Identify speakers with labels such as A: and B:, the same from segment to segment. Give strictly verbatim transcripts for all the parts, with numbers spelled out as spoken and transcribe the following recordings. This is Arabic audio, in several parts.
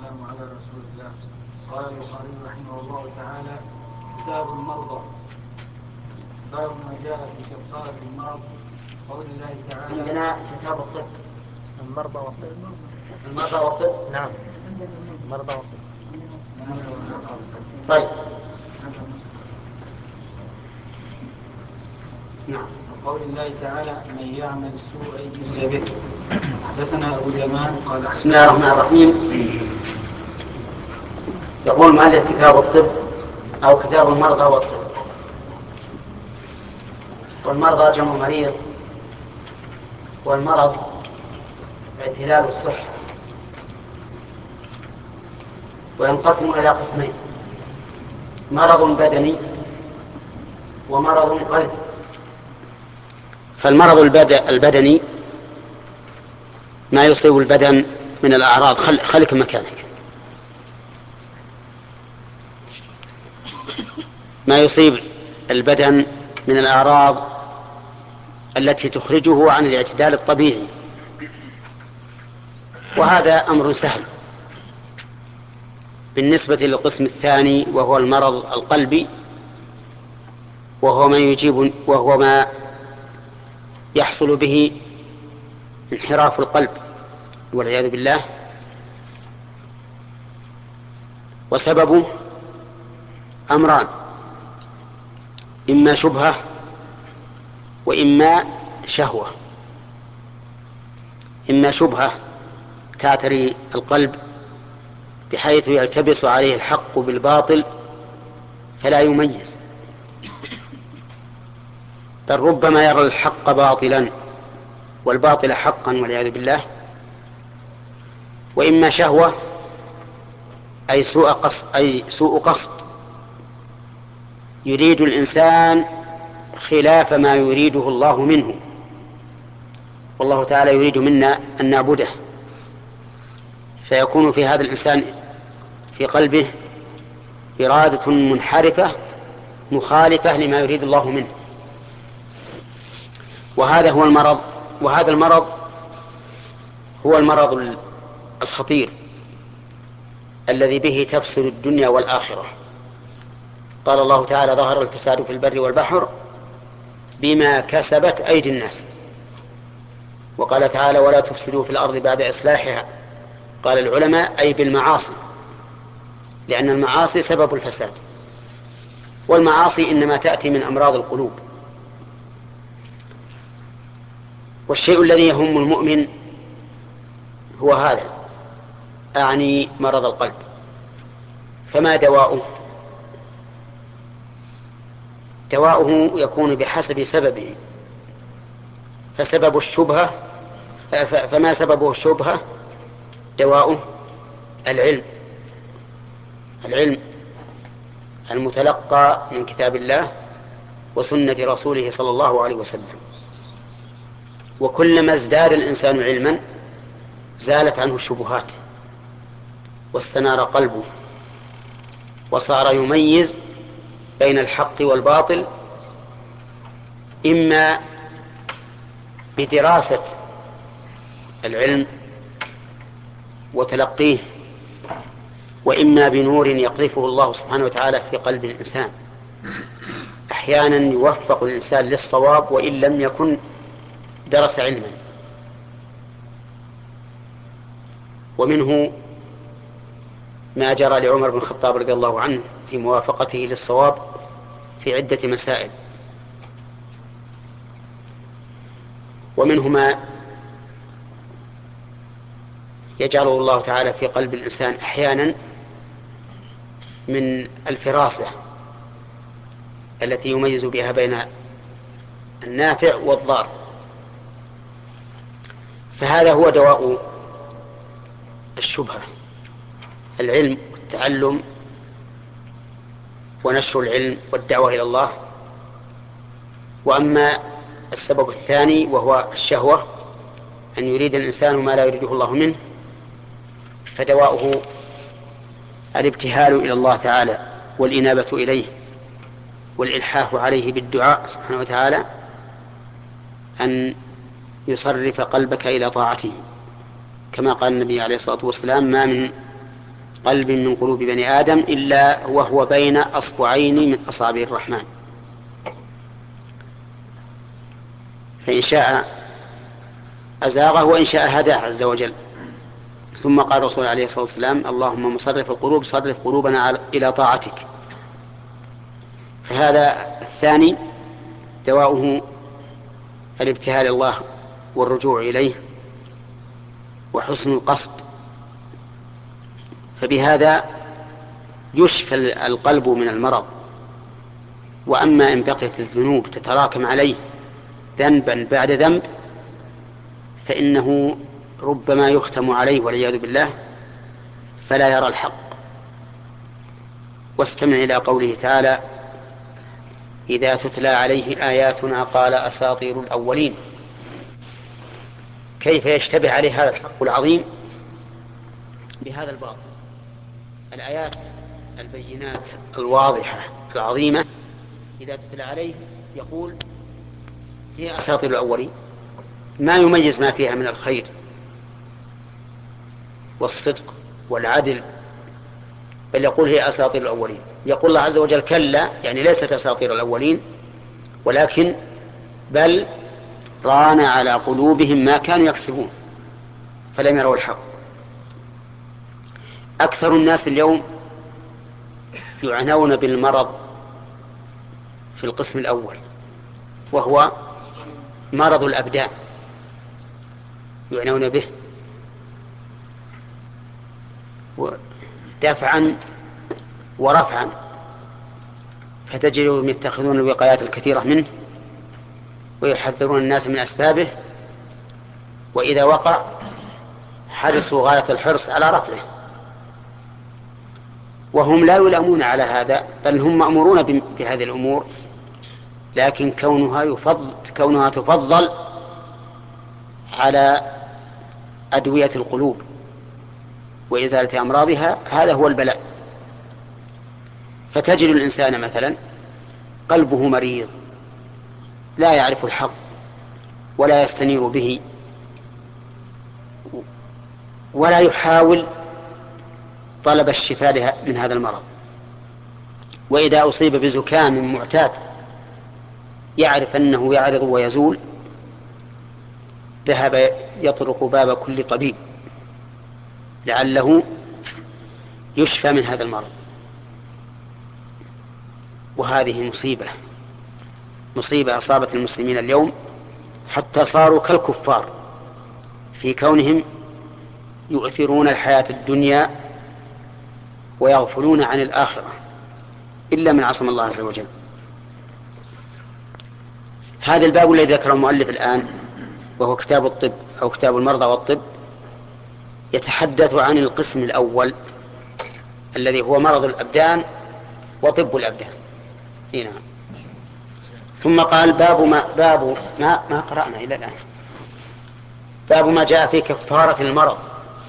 A: والسلام على رسول الله. قال البخاري رحمه الله تعالى: كتاب المرضى، باب ما جاء في كفارة المرض. قول الله تعالى:
B: عندنا كتاب الطب.
C: المرضى والطب.
B: المرضى والطب.
C: نعم، المرضى والطب.
B: طيب. نعم.
A: قول الله تعالى: من يعمل السوء يجزى به. حدثنا أبو اليمان قال:
B: بسم الله الرحمن الرحيم. يقول مؤلف كتاب الطب أو كتاب المرضى والطب. والمرضى جمع مريض، والمرض اعتلال الصحة، وينقسم إلى قسمين: مرض بدني ومرض قلبي. فالمرض البدني ما يصيب البدن من الأعراض. خل... خلك مكانك. ما يصيب البدن من الأعراض التي تخرجه عن الاعتدال الطبيعي، وهذا أمر سهل. بالنسبة للقسم الثاني وهو المرض القلبي، وهو ما يجيب وهو ما يحصل به انحراف القلب والعياذ بالله، وسببه أمران: إما شبهة وإما شهوة. إما شبهة تعتري القلب بحيث يلتبس عليه الحق بالباطل فلا يميز، بل ربما يرى الحق باطلا والباطل حقا والعياذ بالله. وإما شهوة أي سوء قصد, أي سوء قصد يريد الإنسان خلاف ما يريده الله منه، والله تعالى يريد منا أن نعبده، فيكون في هذا الإنسان في قلبه إرادة منحرفة مخالفة لما يريد الله منه. وهذا هو المرض، وهذا المرض هو المرض الخطير الذي به تفسد الدنيا والآخرة. قال الله تعالى: ظهر الفساد في البر والبحر بما كسبت أيدي الناس. وقال تعالى: ولا تفسدوا في الأرض بعد إصلاحها. قال العلماء: أي بالمعاصي، لأن المعاصي سبب الفساد، والمعاصي إنما تأتي من أمراض القلوب. والشيء الذي يهم المؤمن هو هذا، أعني مرض القلب. فما دواؤه؟ دواؤه يكون بحسب سببه. فسبب الشبهة فما سببه الشبهة دواؤه العلم العلم المتلقى من كتاب الله وسنة رسوله صلى الله عليه وسلم. وكلما ازداد الإنسان علما زالت عنه الشبهات واستنار قلبه وصار يميز بين الحق والباطل، إما بدراسة العلم وتلقيه، وإما بنور يقذفه الله سبحانه وتعالى في قلب الإنسان. أحيانا يوفق الإنسان للصواب وإن لم يكن درس علما. ومنه ما جرى لعمر بن الخطاب رضي الله عنه في موافقته للصواب في عدة مسائل. ومنه ما يجعله الله تعالى في قلب الإنسان أحيانا من الفراسة التي يميز بها بين النافع والضار. فهذا هو دواء الشبهة: العلم والتعلم ونشر العلم والدعوة إلى الله. وأما السبب الثاني وهو الشهوة، أن يريد الإنسان ما لا يريده الله منه، فدواؤه الابتهال إلى الله تعالى والإنابة إليه والإلحاح عليه بالدعاء سبحانه وتعالى أن يصرف قلبك إلى طاعته، كما قال النبي عليه الصلاة والسلام: ما من قلب من قلوب بني آدم إلا وهو بين أصبعين من أصابع الرحمن، فإن شاء أزاغه وإن شاء هداه عز وجل. ثم قال الرسول عليه الصلاة والسلام: اللهم مصرف القلوب صرف قلوبنا إلى طاعتك. فهذا الثاني دواؤه الابتهال الله والرجوع إليه وحسن القصد، فبهذا يشفى القلب من المرض. وأما إن بقيت الذنوب تتراكم عليه ذنبا بعد ذنب فإنه ربما يختم عليه والعياذ بالله فلا يرى الحق. واستمع إلى قوله تعالى: إذا تتلى عليه آياتنا قال أساطير الأولين. كيف يشتبه عليه هذا الحق العظيم بهذا الباطل؟ الآيات البينات الواضحة العظيمة إذا تتلى عليه يقول هي أساطير الأولين، ما يميز ما فيها من الخير والصدق والعدل، بل يقول هي أساطير الأولين. يقول الله عز وجل: كلا، يعني ليست أساطير الأولين، ولكن بل ران على قلوبهم ما كانوا يكسبون فلم يروا الحق. أكثر الناس اليوم يعنون بالمرض في القسم الأول، وهو مرض الأبدان، يعنون به دفعا ورفعا، فتجدهم يتخذون الوقايات الكثيرة منه ويحذرون الناس من أسبابه، وإذا وقع حرصوا غاية الحرص على رفعه، وهم لا يلامون على هذا، بل هم مأمورون بهذه الأمور، لكن كونها يفضل كونها تفضل على أدوية القلوب وإزالة أمراضها، هذا هو البلاء. فتجد الإنسان مثلا قلبه مريض لا يعرف الحق ولا يستنير به ولا يحاول طلب الشفاء من هذا المرض، وإذا أصيب بزكام معتاد يعرف أنه يعرض ويزول ذهب يطرق باب كل طبيب لعله يشفى من هذا المرض. وهذه مصيبة مصيبة أصابت المسلمين اليوم، حتى صاروا كالكفار في كونهم يؤثرون الحياة الدنيا ويغفلون عن الآخرة، إلا من عصم الله عز وجل. هذا الباب الذي ذكره المؤلف الآن وهو كتاب الطب أو كتاب المرضى والطب يتحدث عن القسم الأول الذي هو مرض الأبدان وطب الأبدان. هنا. ثم قال: باب ما باب ما ما قرأنا إلى الآن. باب ما جاء في كفارة المرض.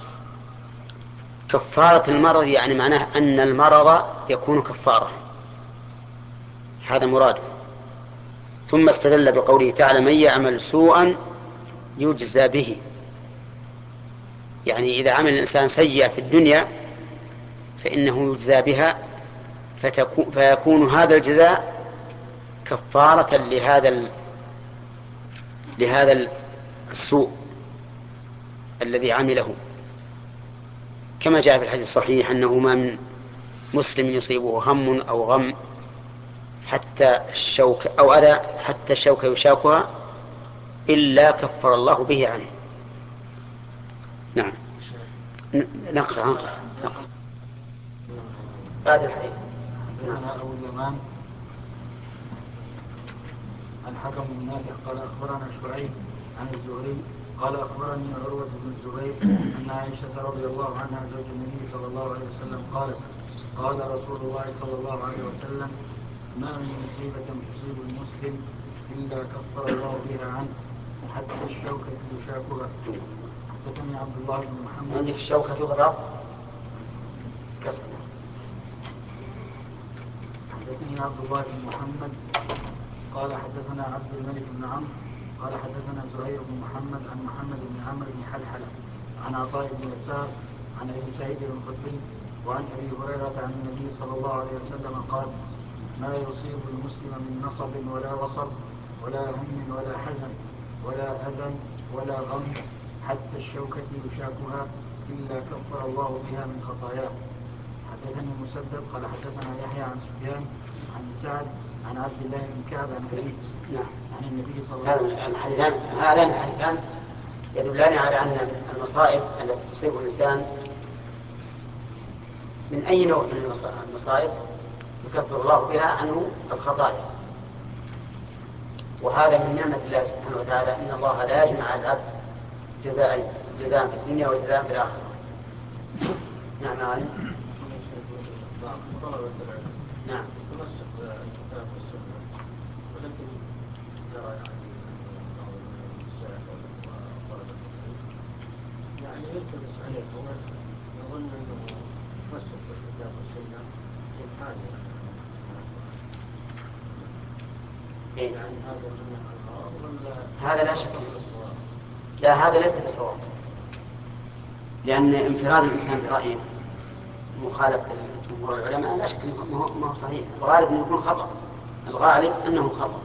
B: كفارة المرض يعني معناه أن المرض يكون كفارة، هذا مراده. ثم استدل بقوله تعالى: من يعمل سوءا يجزى به، يعني إذا عمل الإنسان سيئة في الدنيا فإنه يجزى بها، فيكون هذا الجزاء كفارة لهذا ال... لهذا السوء الذي عمله، كما جاء في الحديث الصحيح أنه ما من مسلم يصيبه هم أو غم حتى الشوك أو أذى حتى الشوك يشاكها إلا كفر الله به عنه. نعم. نقرأ نقرأ بعد الحديث.
A: حدثنا أبو اليمان الحكم بن نافع قال أخبرنا شعيب عن الزهري قال أخبرني عروة بن الزبير أن عائشة رضي الله عنها زوج النبي صلى الله عليه وسلم قالت: قال رسول الله صلى الله عليه وسلم: ما من مصيبة تصيب المسلم إلا كفر الله بها عنه حتى الشوكة يشاكها. حدثني عبد الله بن محمد.
B: عندك الشوكة تضرب كسر.
A: حدثني عبد الله بن محمد قال حدثنا عبد الملك بن عمرو قال حدثنا زهير بن محمد عن محمد بن عمرو بن حلحلة عن عطاء بن يسار عن ابي سعيد الخدري وعن أبي هريرة عن النبي صلى الله عليه وسلم قال: ما يصيب المسلم من نصب ولا وصب ولا هم ولا حزن ولا أذى ولا غم حتى الشوكة يشاكها إلا كفر الله بها من خطاياه. حدثني مسدد قال حدثنا يحيى عن سفيان عن سعد عن عبد الله بن كعب عن أبيه عن النبي صلى الله عليه وسلم.
B: هذان الحديثان يدلان على أن المصائب التي تصيب الإنسان من أي نوع من المصائب يكفر الله بها عنه الخطايا، وهذا من نعمة الله سبحانه وتعالى، إن الله لا يجمع العبد جزاء جزاء في الدنيا وجزاء في الآخرة. نعم عالم. نعم.
C: يعني يلتبس عليه يظن انه مسك بالكتاب والسنه سبحان
B: إيه؟
C: يعني هذا من الغرض ولا
B: هذا لا شك لا، هذا ليس بصواب، لأن انفراد الإنسان برأيه مخالف لجمهور العلماء لا شك ما هو صحيح، الغالب أنه يكون خطأ، الغالب أنه خطأ.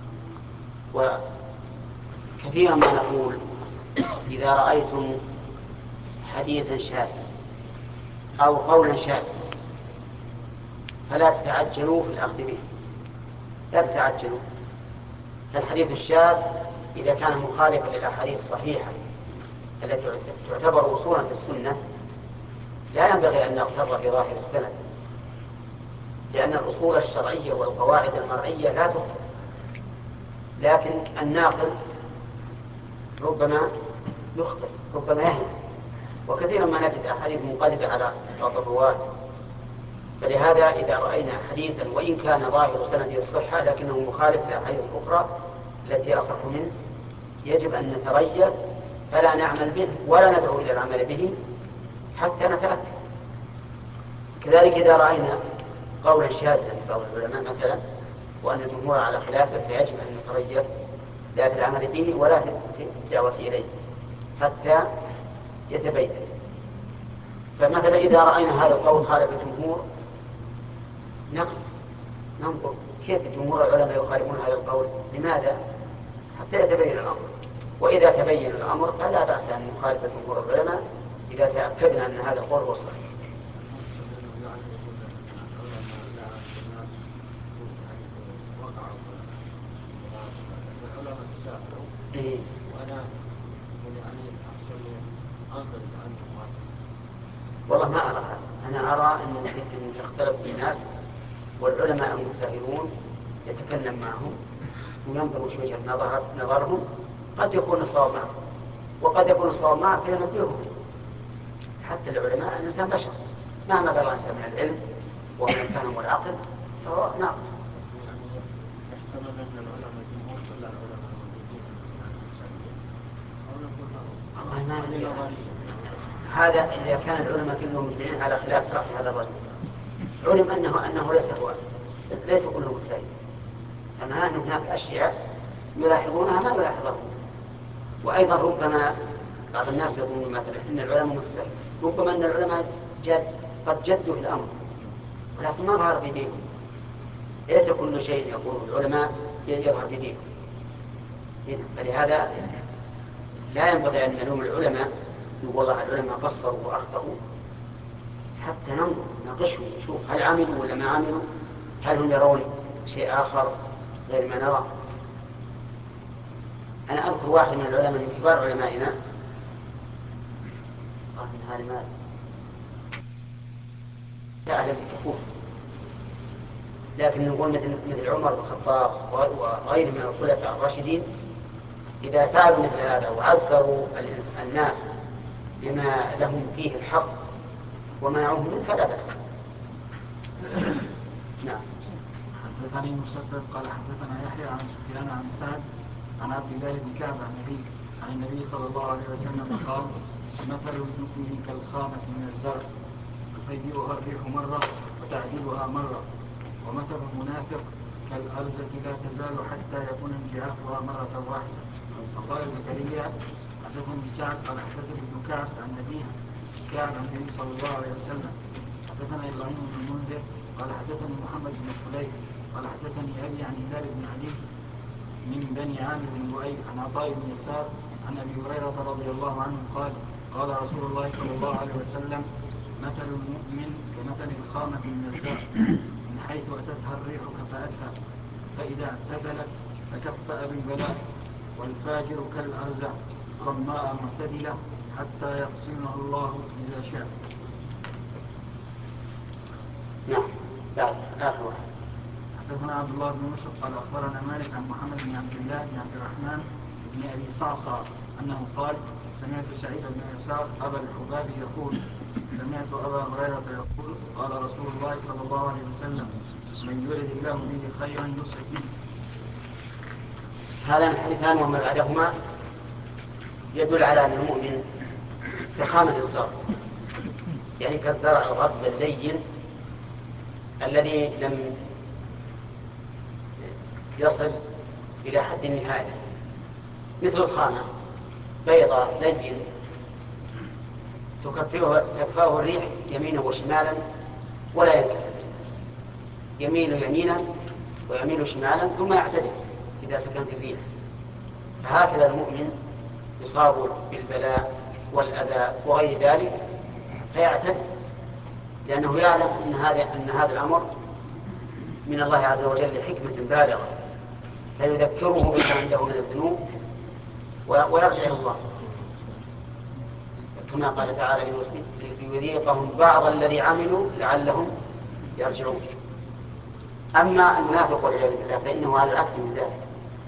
B: وكثيرا ما نقول إذا رأيتم حديثا شاذا أو قولا شاذا فلا تتعجلوا في الأخذ به، لا تتعجلوا. فالحديث الشاذ إذا كان مخالفا للأحاديث الصحيحة التي تعتبر أصولا في السنة لا ينبغي أن نغتر بظاهر السند، لأن الأصول الشرعية والقواعد المرعية لا تخطئ، لكن الناقل ربما يخطئ ربما يهلك، وكثيرا ما نجد أحاديث منقلبة على بعض الرواة. فلهذا إذا رأينا حديثا وإن كان ظاهر سنده الصحة لكنه مخالف للأحاديث الأخرى التي أصح منه يجب أن نتريث فلا نعمل به ولا ندعو إلى العمل به حتى نتأكد. كذلك إذا رأينا قولا شاذا لبعض العلماء مثلا وأن الجمهور على خلافه فيجب أن نتريث لا في العمل به ولا في الدعوة إليه حتى يتبين. فمثلا إذا رأينا هذا القول خالف الجمهور ننظر كيف جمهور العلماء يخالفون هذا القول، لماذا؟ حتى يتبين الأمر. وإذا تبين الأمر فلا بأس أن نخالف جمهور العلماء إذا تأكدنا أن هذا القول هو الصحيح. إيه؟ والله ما أرى، أنا أرى أن يختلط الناس والعلماء المتساهلون يتكلم معهم وينظر وش وجهة نظرهم، قد يكون الصواب معه وقد يكون الصواب معه فينبههم. حتى العلماء الإنسان بشر مهما بلغ الإنسان من العلم ومن الفهم والعقل فهو ناقص. هذا إذا كان العلماء كلهم مجمعين على خلاف رأي هذا الرجل علم أنه أنه ليس هو ليس كلهم متساهلين، أما أن هناك أشياء يلاحظونها ما يلاحظون. وأيضا ربما بعض الناس يقولون مثلا إن العلماء متساهلين، ربما أن العلماء جد قد جدوا في الأمر ولكن ما ظهر بيديهم. ليس كل شيء يقوله العلماء يظهر بيديهم، فلهذا لا ينبغي أن نلوم العلماء نقول والله العلماء قصروا وأخطأوا، حتى ننظر نناقشهم نشوف هل عملوا ولا ما عملوا، هل هم يرون شيء آخر غير ما نرى. أنا أذكر واحد من العلماء من كبار علمائنا قال من هذا المال سأل الكفوف، لكن نقول مثل, مثل عمر بن الخطاب وغيره من الخلفاء الراشدين إذا فعلوا مثل هذا وعزروا الناس بما لهم فيه الحق ومنعوهم منه فلا بأس. نعم.
A: حدثني مسدد قال حدثنا يحيى عن سفيان عن سعد عن عبد الله بن كعب عن النبي عن النبي صلى الله عليه وسلم قال: مثل المؤمن كالخامة من الزرع تطيبها الريح مرة وتعدلها مرة، ومثل المنافق كالأرزة لا تزال حتى يكون انجعافها مرة واحدة. وقال زكريا حدثني سعد قال حدثني ابن كعب عن نبيه كعب عن النبي صلى الله عليه وسلم حدثنا ابراهيم بن المنذر قال حدثني محمد بن فليح قال حدثني ابي عن هلال بن علي من بني عامر بن لؤي عن عطاء بن يسار عن ابي هريره رضي الله عنه قال قال رسول الله صلى الله عليه وسلم مثل المؤمن كمثل الخامة النزاع من حيث أتتها الريح كفأتها فإذا اعتدلت فكفأ بالبلاء والفاجر كالأرزع صماء معتدلة حتى يقسمها الله إذا شاء.
B: نعم. بعد آخر واحد.
A: حدثنا عبد الله بن يوسف قال أخبرنا مالك عن محمد بن عبد الله بن عبد الرحمن بن أبي صعصع أنه قال سمعت سعيد بن يسار أبا الحباب يقول سمعت أبا هريرة يقول قال رسول الله صلى الله عليه وسلم من يرد الله به خيرا يصب به.
B: هذا الحديثان وما بعدهما يدل على أن المؤمن كخامة الزرع، يعني كالزرع الغض اللين الذي لم يصل إلى حد النهاية، مثل الخامة بيضاء لين تكفاه الريح يمينا وشمالا ولا ينكسر، يميل يمينا ويميل شمالا ثم يعتدل إذا سكنت الريح. فهكذا المؤمن يصاب بالبلاء والأذى وغير ذلك فيعتدل، لأنه يعلم أن هذا أن هذا الأمر من الله عز وجل لحكمة بالغة، فيذكره بما عنده من الذنوب ويرجع إلى الله، كما قال تعالى ليذيقهم بعض الذي عملوا لعلهم يرجعون. أما المنافق والعياذ بالله فإنه على العكس من ذلك،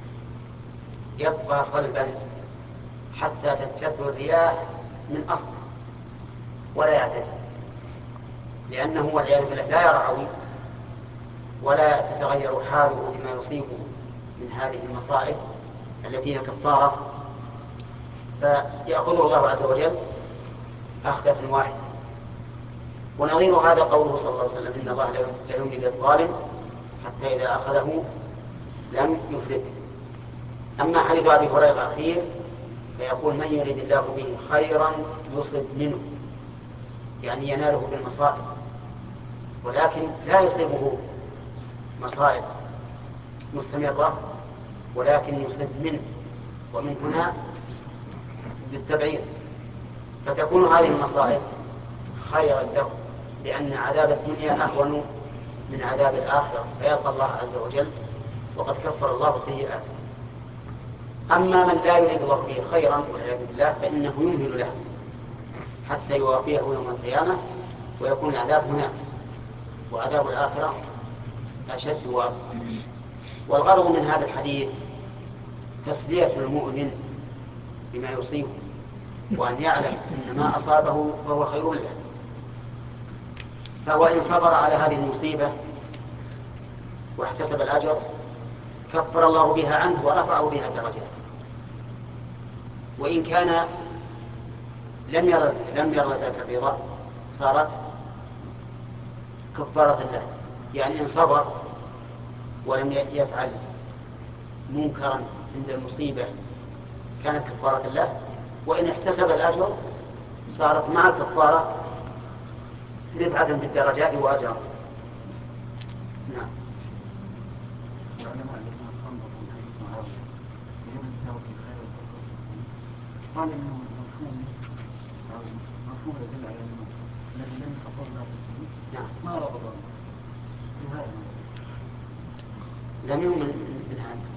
B: يبقى صلبا حتى تنتثر الرياح من أصله ولا يعتدل، لأنه والعياذ بالله لا يرعوي ولا تتغير حاله بما يصيبه من هذه المصائب التي هي كفارة، فيأخذه الله عز وجل أخذة واحدة. ونظير هذا قوله صلى الله عليه وسلم إن الله لا يملي الظالم حتى إذا أخذه لم يفلته. أما حديث أبي هريرة الأخير فيقول من يريد الله به خيرا يصب منه، يعني يناله بالمصائب، ولكن لا يصيبه مصائب مستمرة ولكن يصب منه، ومن هنا بالتبعير، فتكون هذه المصائب خيرا له لأن عذاب الدنيا أهون من عذاب الآخرة فيلقى الله عز وجل وقد كفر الله سيئاته. أما من لا يريد الله به خيرا والعياذ بالله فإنه يمهل له حتى يوافيه يوم القيامة ويكون العذاب هناك، وعذاب الآخرة أشد وأبقى. والغرض من هذا الحديث تسلية المؤمن بما يصيبه، وأن يعلم أن ما أصابه فهو خير له، فهو إن صبر على هذه المصيبة واحتسب الأجر كفر الله بها عنه ورفعه بها درجات. وإن كان لم يرد لم يرد ذاك الرضا صارت كفارة له، يعني إن صبر ولم يفعل منكرا عند المصيبة كانت كفارة له، وإن احتسب الأجر صارت مع الكفارة رفعة بالدرجات وأجرا. نعم.
A: قال إنه مفهوم أو مفهوم يدل على أنه الذي لم يخطر له ما ربط بهذا
B: لم يؤمن من هذا،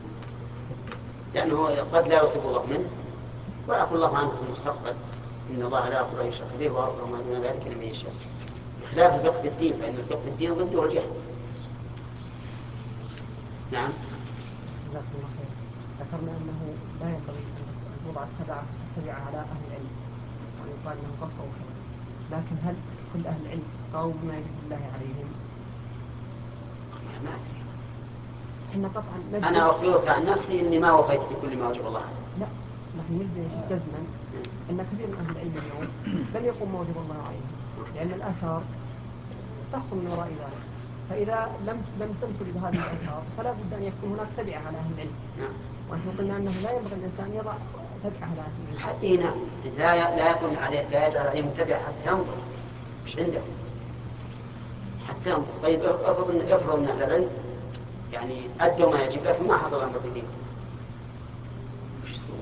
B: لأنه قد لا يصيب الله منه ويعفو الله عنه في المستقبل، إن الله لا يغفر أن يشرك به ويغفر ما دون ذلك لمن يشاء، بخلاف الفقه في الدين فإن الفقه في الدين ضده الجهل. نعم.
D: ذكرنا أنه لا ينبغي أن يوضع التبع التبع على أهل العلم ويقال أنه قصروا خير، لكن هل كل أهل العلم قاموا بما يجب الله عليهم؟
B: ما أدري.
D: إحنا قطعا
B: أنا أخبرك عن نفسي إني ما وفيت بكل ما وجب الله.
D: لا، نحن نجزم جزما أن كثير من أهل العلم اليوم لم يقوم ما وجب الله عليهم، لأن الآثار تحصل من وراء ذلك، فإذا لم لم تنفذ بهذه الآثار فلا بد أن يكون هناك تبعة على أهل العلم. ونحن قلنا أنه لا ينبغي الإنسان يضع تبعة على أهل العلم.
B: حتى هنا لا لا يكون عليه لا يجعل عليه متبع حتى ينظر مش عنده، حتى ينظر. طيب افرض ان افرض ان اهل العلم يعني ادوا ما يجب لكن ما حصل امر بدين، وش يسوون؟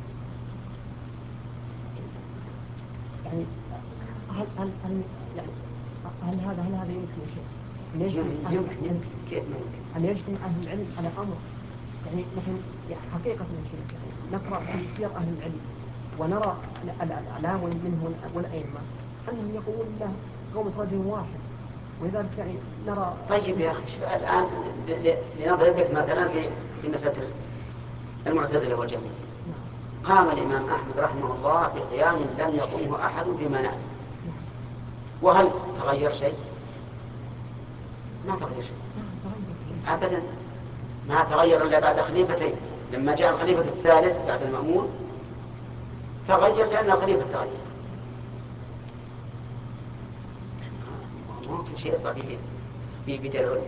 D: يعني هل هل هل يعني هل هذا هل هذا يمكن يا شيخ؟ أن يجتمع
B: يمكن يمكن كيف ممكن؟
D: أن يجتمع أهل العلم على أمر، يعني نحن يعني حقيقة يا شيخ يعني نقرأ في سير أهل العلم ونرى الأعلام منهم والأئمة أنهم يقولون له قوم رجل واحد، ولذلك يعني نرى.
B: طيب يا أخي الآن لنضرب لك مثلا في في مسألة المعتزلة والجهمية. قام الإمام أحمد رحمه الله بقيام لم يقمه أحد بمنع، وهل تغير شيء؟ ما تغير شيء أبدا، ما تغير إلا بعد خليفتين. لما جاء الخليفة الثالث بعد المأمون تغير لأن الخليفة تغير. ممكن شيء طبيعي في بدء العلم.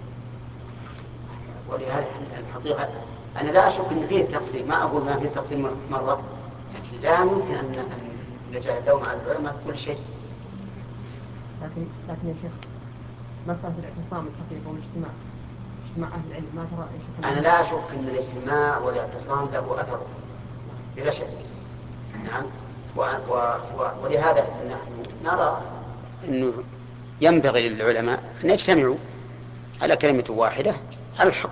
B: ولهذا الحقيقة أنا لا أشك أن فيه تقصير، ما أقول ما فيه تقصير مرة، لكن لا يمكن أن نجعل اللوم على العلماء كل شيء.
D: لكن لكن يا شيخ مسألة الاعتصام الحقيقة والاجتماع اجتماع أهل العلم ما ترى يا شيخ؟
B: أنا لا أشك أن الاجتماع والاعتصام له أثر بلا شك. نعم. و... و... و... ولهذا نحن نرى أنه ينبغي للعلماء أن يجتمعوا على كلمة واحدة على الحق.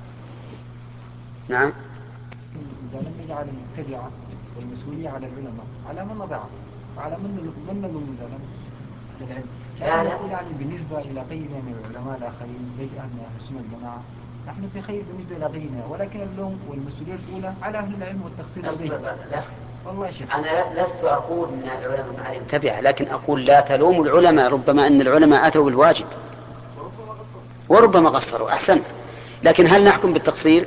B: نعم.
A: إذا لم يجعل المتبعة والمسؤولية على العلماء على من نضعه وعلى من من نلوم ذلك للعلم.
B: لا لا.
A: نقول يعني بالنسبة إلى غيرنا من العلماء الآخرين ليس أهل السنة والجماعة نحن في خير بالنسبة إلى غيرنا، ولكن اللوم والمسؤولية الأولى على أهل العلم والتقصير بهم.
B: لا.
A: والله يا شيخ
B: أنا لست أقول أن العلماء معلم تبعه، لكن أقول لا تلوم العلماء، ربما أن العلماء أتوا بالواجب وربما قصروا. أحسنت. لكن هل نحكم بالتقصير؟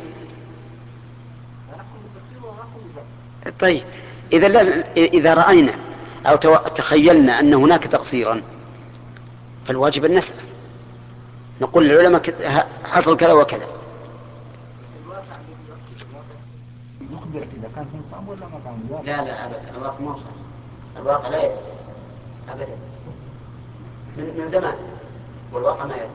B: طيب إذا لازم إذا رأينا أو تخيلنا أن هناك تقصيرا فالواجب أن نسأل، نقول للعلماء حصل كذا وكذا.
A: يخبر إذا كان في طعم ولا ما طعم.
B: لا لا أبدا، الواقع ما صح، الواقع لا يدري أبدا من, من زمان، والواقع ما يدري.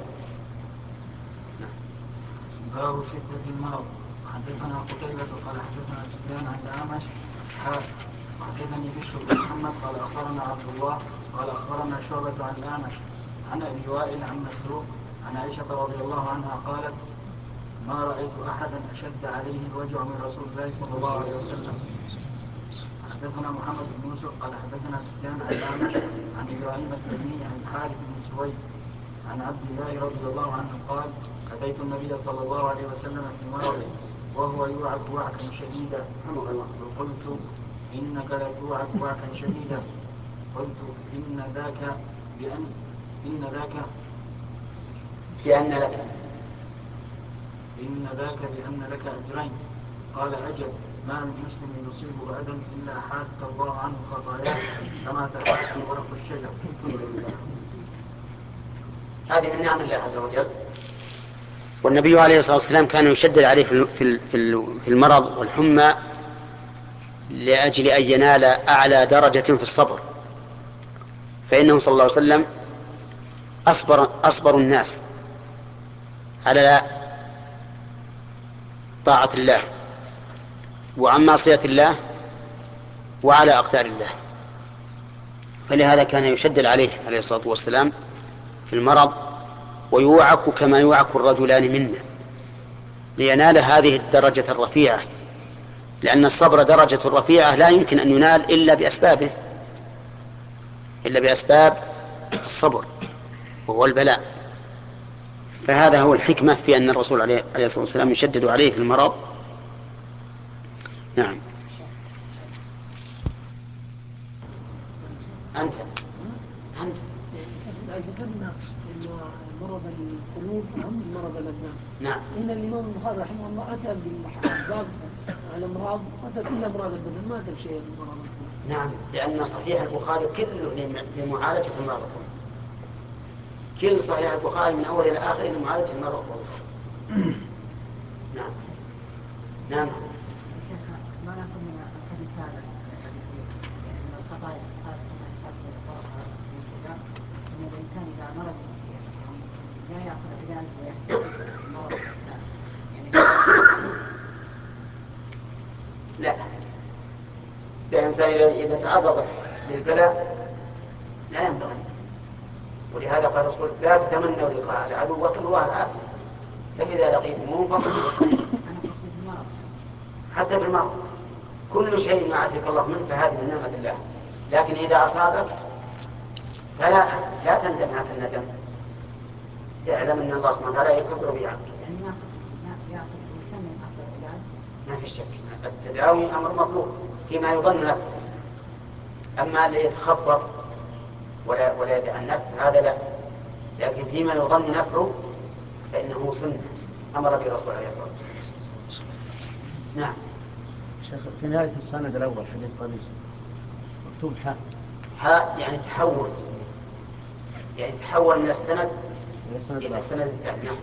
A: باب شدة المرض. حدثنا قتيبة قال حدثنا سفيان عن الأعمش قال حدثني بشر بن محمد قال أخبرنا عبد الله قال أخبرنا شعبة عن الأعمش عن أبي وائل عن مسروق عن عائشة رضي الله عنها قالت ما رأيت أحدا أشد عليه الوجع من رسول الله صلى الله عليه وسلم. حدثنا محمد بن يوسف قال حدثنا سفيان عن الأعمش عن إبراهيم التيمي عن الحارث بن سويد عن عبد الله رضي الله عنه قال أتيت النبي صلى الله عليه وسلم في مرضه وهو يوعك وعكا شديدا وقلت إنك لتوعك وعكا شديدا قلت إن ذاك بأن إن ذاك
B: بأن لك
A: إن ذاك بأن لك أجرين. قال أجل ما من مسلم يصيب بعدا إلا حات الله عنه خطاياه كما تحات ورق الشجر.
B: هذه من نعم الله عز وجل. والنبي عليه الصلاة والسلام كان يشدد عليه في في المرض والحمى لأجل أن ينال أعلى درجة في الصبر، فإنه صلى الله عليه وسلم أصبر, أصبر الناس على طاعة الله وعن معصية الله وعلى أقدار الله، فلهذا كان يشدد عليه عليه الصلاة والسلام في المرض ويوعك كما يوعك الرجلان منا لينال هذه الدرجة الرفيعة، لأن الصبر درجة رفيعة لا يمكن أن ينال إلا بأسبابه إلا بأسباب الصبر وهو البلاء. فهذا هو الحكمة في أن الرسول عليه الصلاة والسلام يشدد عليه في المرض. نعم. أنت أنت
D: ذكرنا أن مرض القلوب مرض الأبدان.
B: نعم.
D: إن الإمام البخاري رحمه الله أتى بالباب الأمراض أتى كل أمراض البدن ما أتى شيء من مرض القلوب.
B: نعم، لأن صحيح البخاري كله لمعالجة المرض، كل صحيح البخاري من أول إلى آخر لمعالجة المرض. نعم. نعم.
D: ما نأخذ من الحديث هذا من الخطايا إن الإنسان إذا مرض
E: لا يأخذ بذلك ويحتسب المرض يعني.
B: لا، الإنسان إذا تعرض للبلاء لا ينبغي. ولهذا قال الرسول لا تتمنوا لقاء العدو وصلوا الله العافية، فإذا لقيتموه فاصبروا. حتى بالمرض كل شيء يعافيك الله منه فهذه من نعمة الله، لكن إذا أصابك فلا لا تندم هذا الندم، اعلم أن الله سبحانه وتعالى يكبر بها. ما في شك التداوي أمر مطلوب فيما يظن نفعه، أما اللي يتخبر ولا ولا يتعنف هذا لا، لكن فيما يظن نفعه فإنه سنة أمر به الرسول عليه الصلاة والسلام. نعم.
C: شيخ في نهاية السند الأول حديث قميص مكتوب حاء.
B: حاء يعني تحول، يعني تحول من السند
C: إلى السند
B: الثاني. نعم.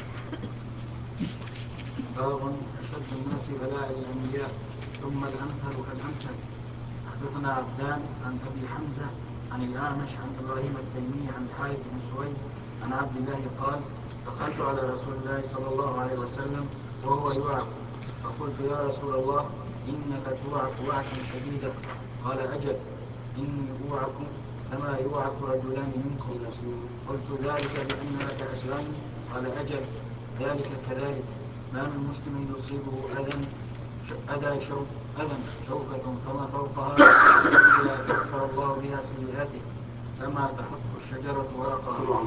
A: باب أشد الناس بلاء الأنبياء ثم الأمثل فالأمثل. حدثنا عبدان عن أبي حمزة عن الأعمش عن إبراهيم التيمي عن حارث بن سويد عن عبد الله قال دخلت على رسول الله صلى الله عليه وسلم وهو يوعك فقلت يا رسول الله إنك توعك وعكا شديدا. قال أجل إني أوعك كما يوعك رجلان منكم. قلت ذلك بأن لك أجرين. قال أجل ذلك كذلك ما من مسلم يصيبه أذى أذى شوك أذى شوكة فما فوقها إلا كفر الله بها سيئاته كما تحط الشجرة ورقها.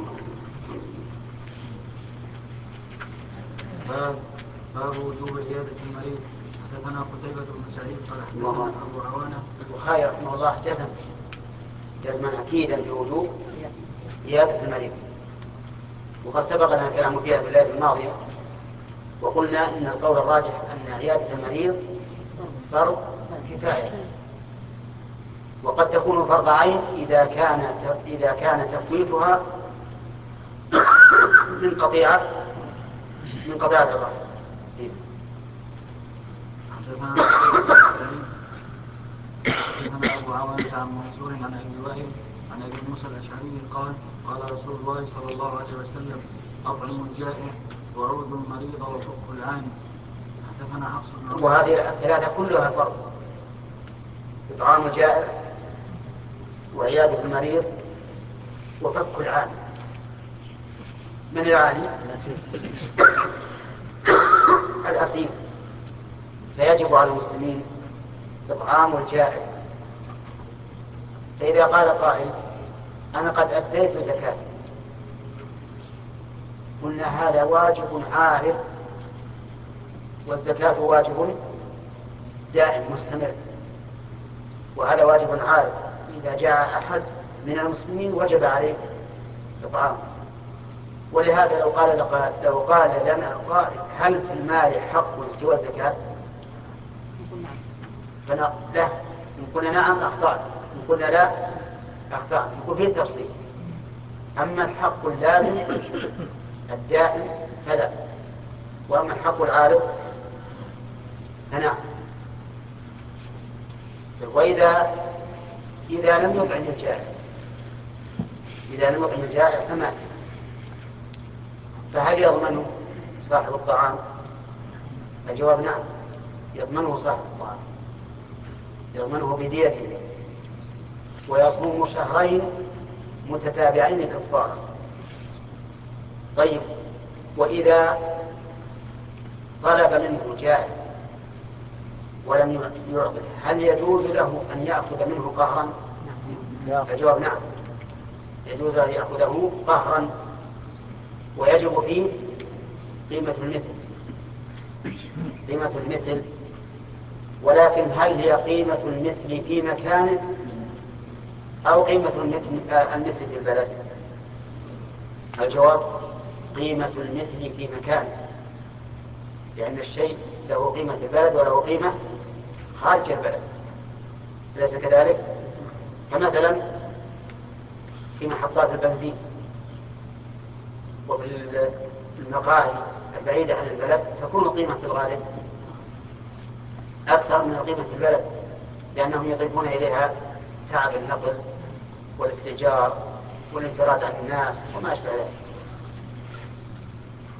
A: باب باب وجوب عيادة المريض. حدثنا قتيبة بن سعيد قال حدثنا أبو عوانة.
B: البخاري رحمه الله جزم جزما أكيدا بوجوب عيادة المريض، وقد سبق لنا الكلام فيها في الليلة الماضية، وقلنا إن القول الراجح أن عيادة المريض فرض كفاية، وقد تكون فرض عين إذا كان إذا كان تفويتها من قطيعة من قطيعة الرحم.
A: حدثنا أبو عوانة عن منصور عن أبي وائل عن أبي موسى الأشعري قال قال رسول الله صلى الله عليه وسلم أطعم الجائع وعود المريض وفك العاني. حدثنا حفص بن عمر.
B: وهذه الثلاثة كلها فرض: إطعام الجائع وعيادة المريض وفك العاني. من العاني؟ الأسير. فيجب على المسلمين إطعام الجائع. فإذا قال قائل أنا قد أديت زكاتي، قلنا هذا واجب عارض، والزكاة واجب دائم مستمر، وهذا واجب عارض. إذا جاء أحد من المسلمين وجب عليه إطعامه. ولهذا لو قال لو قال لنا قائل هل في المال حق سوى الزكاة؟ فلا، إن قلنا نعم أخطأنا، إن قلنا لا أخطأنا، يكون فيه تفصيل. أما الحق اللازم الدائم فلا، وأما الحق العارض فنعم. وإذا إذا لم يطعم الجائع إذا لم يطعم الجائع فمات، فهل يضمنه صاحب الطعام؟ الجواب نعم، يضمنه صاحب الطعام، يضمنه بديته، ويصوم شهرين متتابعين كفارا. طيب، وإذا طلب منه جائع ولم يعطه هل يجوز له أن يأخذ منه قهرا؟ الجواب نعم، يجوز أن يأخذه قهرا، ويجب فيه قيمة المثل قيمة المثل ولكن هل هي قيمة المثل في مكانه أو قيمة المثل, المثل في البلد؟ الجواب قيمة المثل في مكانه، لأن الشيء له قيمة في البلد وله قيمة خارج البلد، أليس كذلك؟ فمثلا في محطات البنزين وفي المقاهي البعيدة عن البلد تكون قيمة في الغالب أكثر من القيمة في البلد، لأنهم يضيفون إليها تعب النقل والاستئجار والانفراد عن الناس وما أشبه ذلك.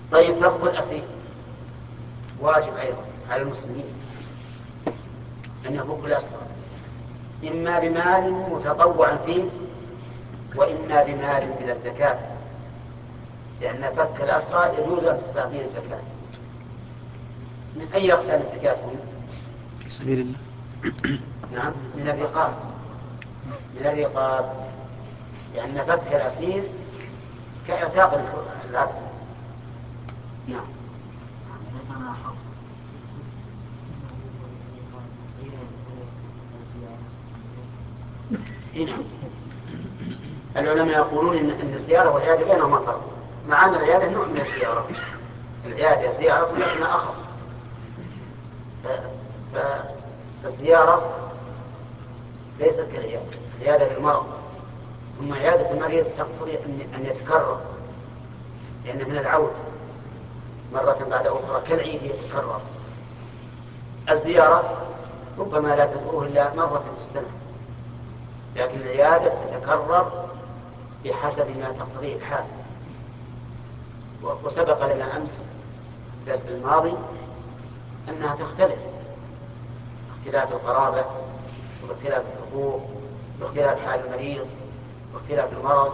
B: طيب فك الأسير واجب أيضا على المسلمين أن يفك الأسرى إما بمال متطوع فيه وإما بمال بلا الزكاة، لأن فك الأسرى يجوز أن تدفع فيه الزكاة. من أي أقسام الزكاة هم؟
F: في سبيل الله.
B: نعم، من الرقاب، من الرقاب، لأن فك الأسير كإعتاق العبد. نعم. نعم. العلماء يقولون إن الزيارة والعيادة بينهما فرق، مع أن العيادة نوع من الزيارة، العيادة زيارة لكنها أخص. فالزيارة ليست كالعيادة، العيادة للمرض، ثم عيادة المريض تقتضي أن يتكرر، لأن من العود مرة بعد أخرى كالعيد يتكرر. الزيارة ربما لا تدعوه إلا مرة في السنة، لكن العيادة تتكرر بحسب ما تقتضيه الحال. وسبق لنا أمس في الدرس الماضي أنها تختلف، اختلاف القرابة واختلاف الحقوق واختلاف حال المريض واختلاف المرض.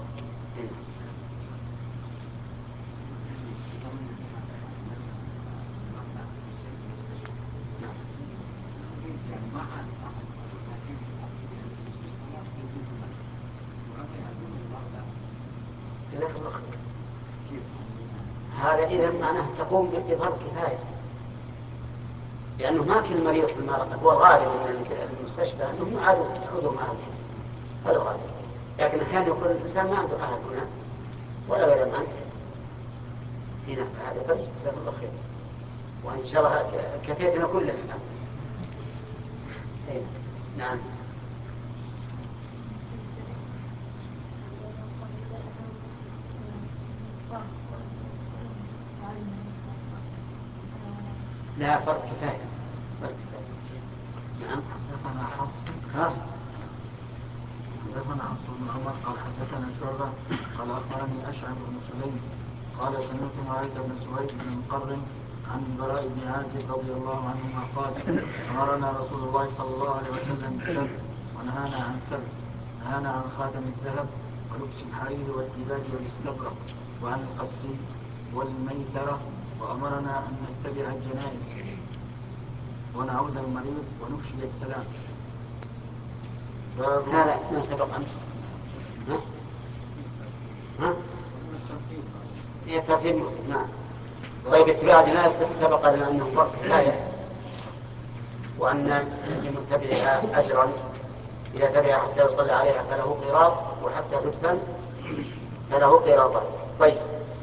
B: هذا إذا معناه تقوم بفرض كفاية، لأنه ما كل مريض في المرض، هو الغالب من المستشفى أنهم يعودوا معهم، هذا الغالب. لكن أحيانا يكون الإنسان ما عنده أحد هنا ولا غير عنه هنا، هذا فرق. جزاك الله خير، وإن شاء الله كفيتنا كلنا الآن. نعم. لا، فرق كفاية، فرق كفاية. نعم.
A: حدثنا حفص
B: خلاص.
A: حدثنا حفص بن عمر قال حدثنا شعبة قال أخبرني أشعث بن سليم قال سمعت معاذ بن سويد بن مقرن عن البراء بن عازب رضي الله عنهما قال أمرنا رسول الله صلى الله عليه وسلم بالسبع ونهانا عن سبع، نهانا عن خاتم الذهب ولبس الحرير والدباج والاستبرق وعن القسي والميترة، وأمرنا أن نتبع الجنائز ونعود المريض ونفشي السلام.
B: هذا ما سبق أمس. ها؟ ها؟ هي ترتيب. نعم. طيب اتباع الجنائز سبق لنا أنه فرق كفاية، وأن لمتبعها أجرا إذا تبع حتى يصلى عليها فله قيراط، وحتى تدفن فله قيراطان. طيب،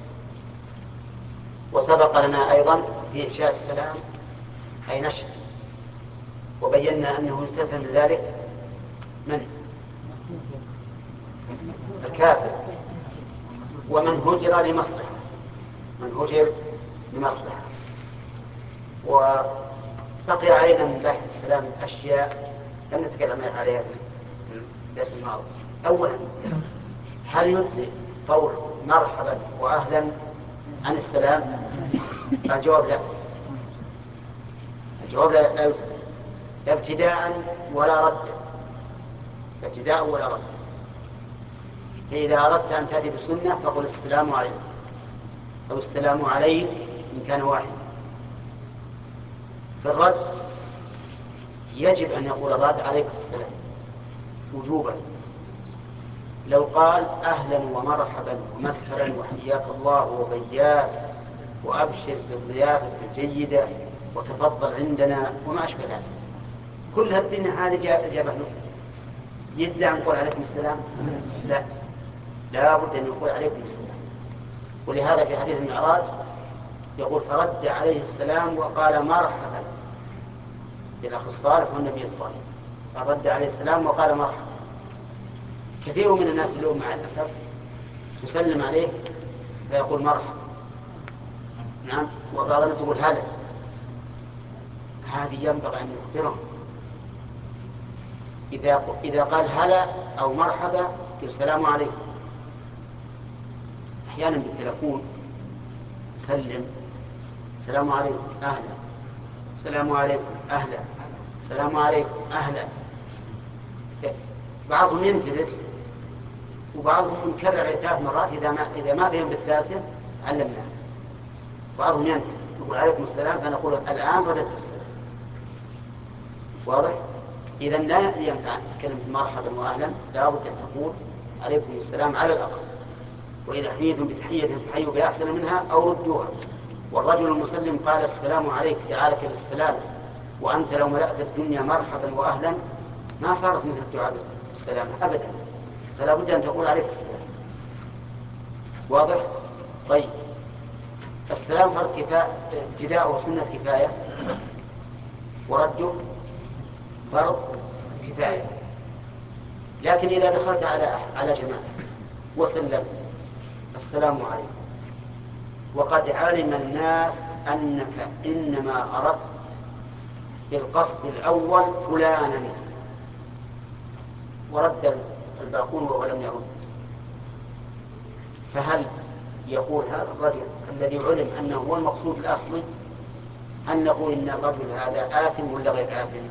B: وسبق لنا أيضا في إفشاء السلام أي نشر، وبينا أنه يستثنى من ذلك من؟ الكافر ومن هجر لمصلحة، من هجر لمصلحة. وبقي علينا من بحث السلام أشياء لم نتكلم عليها في الدرس الماضي. أولا، هل يجزي قول مرحبا وأهلا عن السلام؟ الجواب لا، الجواب لا يجزي ابتداء ولا رد، ابتداء ولا رد. فإذا أردت أن تأتي بالسنة فقل السلام عليكم أو السلام عليك إن كان واحد. في الرد يجب أن يقول الرد عليك السلام وجوبا. لو قال أهلا ومرحبا ومسهلا وحياك الله وبياك وأبشر بالضيافة الجيدة وتفضل عندنا وما أشبه ذلك، كل هالدنيا هذه جابه له، يجزع أن نقول عليكم السلام؟ لا، لا بد أن يقول عليكم السلام. ولهذا في حديث المعراج يقول فرد عليه السلام وقال مرحبا بالأخ الصالح والنبي الصالح، فرد عليه السلام وقال مرحبا. كثير من الناس اليوم مع الأسف يسلم عليه فيقول مرحبا، نعم، وبعض الناس يقول هلا. هذه ينبغي أن يخبرهم إذا إذا قال هلا أو مرحبا السلام عليكم. أحيانا بالتلفون سلم، السلام عليكم أهلا، السلام عليكم أهلا، السلام عليكم أهلا. بعضهم ينتبه وبعضهم يكرر ثلاث مرات إذا ما إذا ما بهم بالثالثة علمناه. بعضهم ينتبه يقول عليكم السلام فنقول الآن رددت السلام. واضح؟ إذا لا ينفع كلمة مرحبا وأهلا، لا بد أن تقول عليكم السلام على الأقل، وإذا حييتم بتحية فحيوا بأحسن منها أو ردوها. والرجل المسلم قال السلام عليك جعلك بالسلام، وأنت لو ملأت الدنيا مرحبا وأهلا ما صارت مثل الدعاء بالسلام أبدا، فلا بد أن تقول عليك السلام. واضح؟ طيب، السلام فرض كفاية، ابتداءه سنة كفاية، ورده فرض كفاية. لكن إذا دخلت على على جماعة وسلمت السلام عليكم وقد علم الناس أنك إنما أردت بالقصد الأول فلانا، ورد الباقون ولم يرد، فهل يقول هذا الرجل الذي علم أنه هو المقصود الأصلي أن نقول إن الرجل هذا آثم ولا غير آثم؟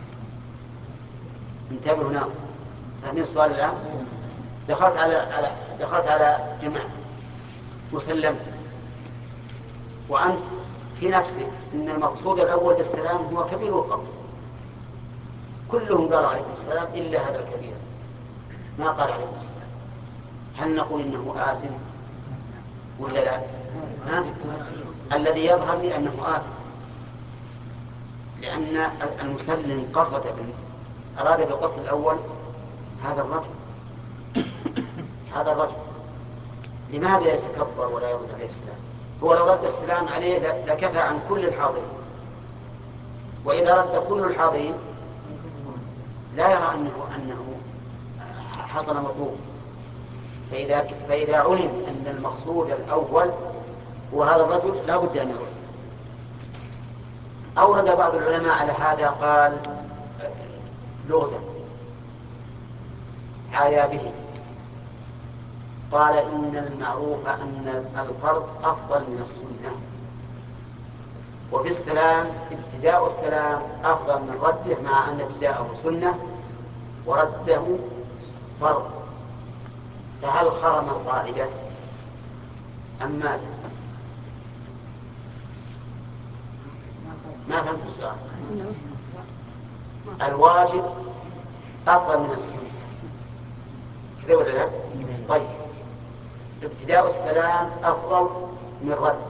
B: انتبهوا هنا، فهمين السؤال الآن؟ دخلت على على دخلت على جماعة وسلمت، وأنت في نفسك إن المقصود الأول بالسلام هو كبير القوم، كلهم قالوا عليكم السلام إلا هذا الكبير ما قال عليكم السلام، هل نقول إنه آثم ولا لا؟ ها؟ الذي يظهر لي أنه آثم، لأن المسلم قصد أراد بالقصد الأول هذا الرجل هذا الرجل لماذا يتكبر ولا يرد عليه السلام؟ هو لو رد السلام عليه لكفى عن كل الحاضرين، وإذا رد كل الحاضرين لا يرى أنه أنه حصل مطلوب. فإذا فإذا علم أن المقصود الأول هو هذا الرجل لا بد أن يرد. أورد بعض العلماء على هذا، قال لغزا عايا به، قال إن المعروف أن الفرض أفضل من السنة، وفي السلام ابتداء السلام أفضل من رده، مع أن ابتداءه سنة ورده فرض. فهل خرم القاعدة أم ماذا؟ ما فهمت السؤال. الواجب أفضل من السنة كذا ولا لا؟ طيب، ابتداء السلام أفضل من رد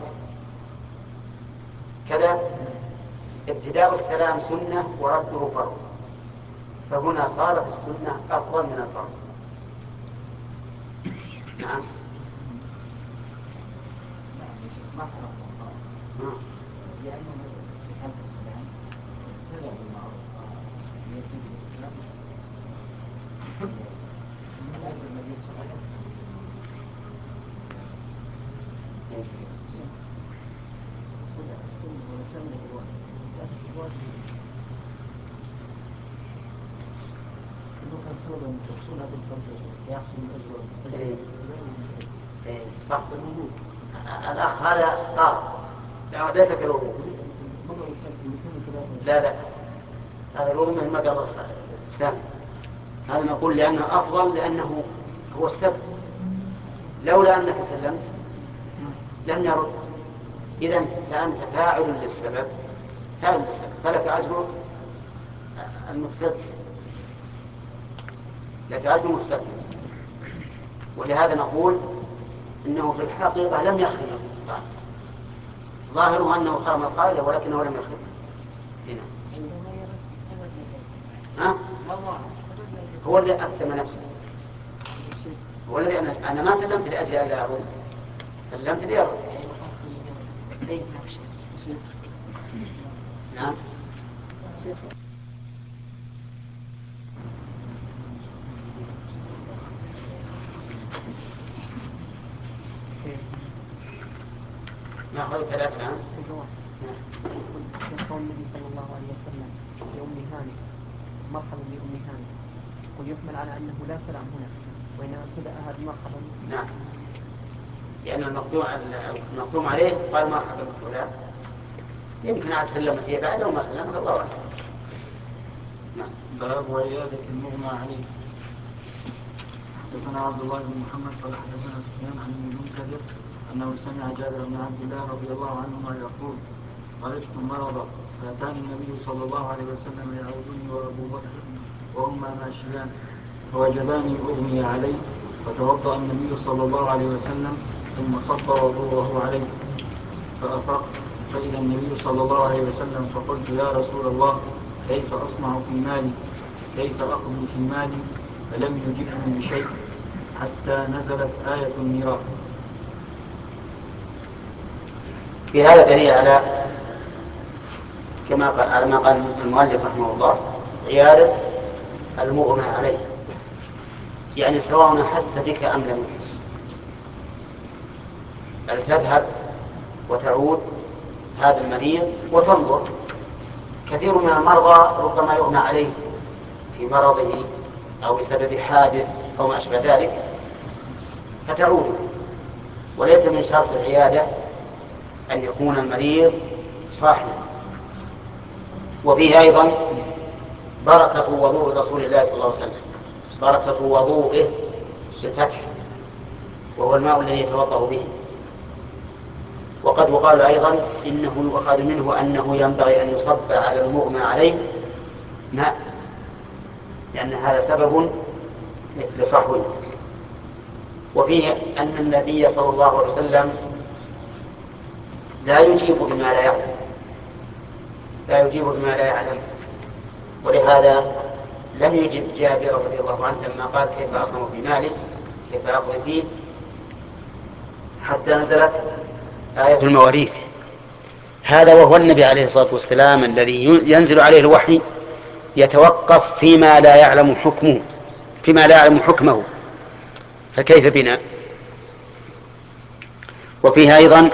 B: كذا، ابتداء السلام سنة ورده فرض، فهنا صارت السنة أفضل من الفرض. نعم.
C: لأنه في حالة السلام تدعو بالمعروف ويجب الاستلام من أجل المدينة الصغيرة. إنه كان سببا من تحصيل هذا الفرد يحصل من أجل
B: صح. الأخ هذا طار لا ليس كالوضوء، لا لا هذا الوضوء مثل ما قال الإسلام، هذا نقول لأنه أفضل لأنه هو السبب، لولا أنك سلمت لم يرد، إذن فأنت فاعل للسبب فاعل للسبب فلك أجر المتسبب، لك أجر المتسبب. ولهذا نقول إنه في الحقيقة لم يخرج القاعدة، ظاهره أنه خرم القاعدة ولكنه لم يخرج هنا. ها؟ هو اللي أثم نفسه، هو الذي أنا, أنا ما سلمت لأجل أن لا أرد، سلمت لي أرد. نعم. نأخذ ثلاثة الآن.
D: يقول النبي صلى الله عليه وسلم لأم هانئ مرحبا بأم هانئ، قل يحمل على أنه لا سلام هنا وإنما ابتدأ هذا مرحبا.
B: نعم. لأن المقدوم المقدوم عليه قال مرحبا بفلان، يمكن عاد سلمت هي بعد وما سلمت الله أعلم.
A: باب عيادة المغمى عليه. حدثنا عبد الله بن محمد قال حدثنا سفيان عن ابن المنكدر أنه سمع جابر بن عبد الله رضي الله عنهما يقول: مرضت مرضا فأتاني النبي صلى الله عليه وسلم يعودني وأبو بكر وهما ماشيان فوجداني أغمي عليه، فتوضأ النبي صلى الله عليه وسلم ثم صب وضوءه عليه فأفقت فإذا النبي صلى الله عليه وسلم فقلت: يا رسول الله، كيف أصنع في مالي؟ كيف أقضي في مالي؟ فلم يجبني بشيء حتى نزلت آية الميراث.
B: في هذا دليل على كما قال على ما قال المؤلف رحمه الله عيادة المغمى عليه، يعني سواء حس بك أم لم يحس، بل تذهب وتعود هذا المريض وتنظر. كثير من المرضى ربما يغمى عليه في مرضه أو بسبب حادث أو ما أشبه ذلك فتعود، وليس من شرط العيادة أن يكون المريض صاحبا. وفيه أيضا بركة وضوء رسول الله صلى الله عليه وسلم، بركة وضوءه بالفتح وهو الماء الذي يتوضأ به. وقد يقال أيضا إنه يؤخذ منه أنه ينبغي أن يصب على المغمى عليه ماء، لأن هذا سبب لصحوه. وفيه أن النبي صلى الله عليه وسلم لا يجيب بما لا يعلم، لا يجيب بما لا يعلم، ولهذا لم يجب جابر رضي الله عنه لما قال: كيف أصنع في مالي؟ كيف أقضي فيه؟ حتى نزلت آية المواريث. هذا وهو النبي عليه الصلاة والسلام الذي ينزل عليه الوحي يتوقف فيما لا يعلم حكمه فيما لا يعلم حكمه، فكيف بنا؟ وفيه أيضا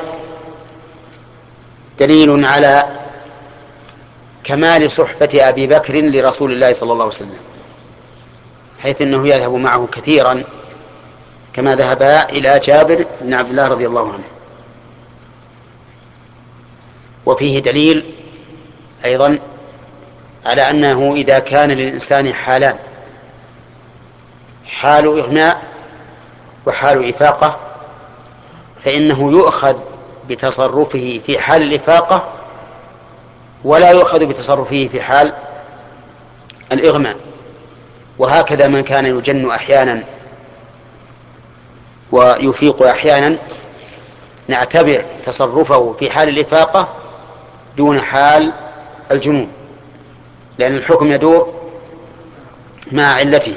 B: دليل على كمال صحبة أبي بكر لرسول الله صلى الله عليه وسلم، حيث أنه يذهب معه كثيرا كما ذهب إلى جابر بن عبد الله رضي الله عنه. وفيه دليل أيضا على أنه إذا كان للإنسان حالان، حال إغماء وحال إفاقة، فإنه يؤخذ بتصرفه في حال الإفاقة ولا يؤخذ بتصرفه في حال الإغماء. وهكذا من كان يجن أحيانا ويفيق أحيانا نعتبر تصرفه في حال الإفاقة دون حال الجنون، لأن الحكم يدور مع علته.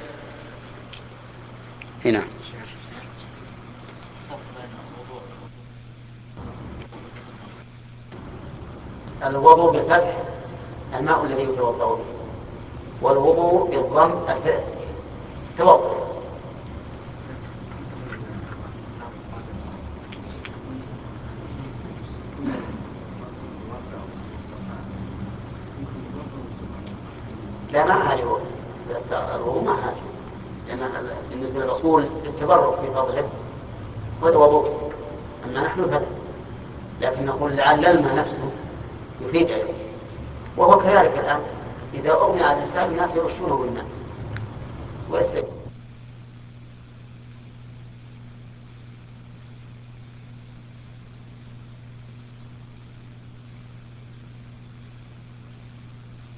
B: هنا الوضوء بالفتح الماء الذي يتوضأ به، والوضوء بالضم الفعل توضأ. لا ما حاجة الوضوء ما حاجة، لأن بالنسبة للرسول التبرك في فضله والوضوء، أما نحن فلا، لكن نقول لعل الماء نفسه يفيد عليه. وهو كذلك الآن إذا أغمي على الإنسان الناس يرشونه بالماء ويستجيب.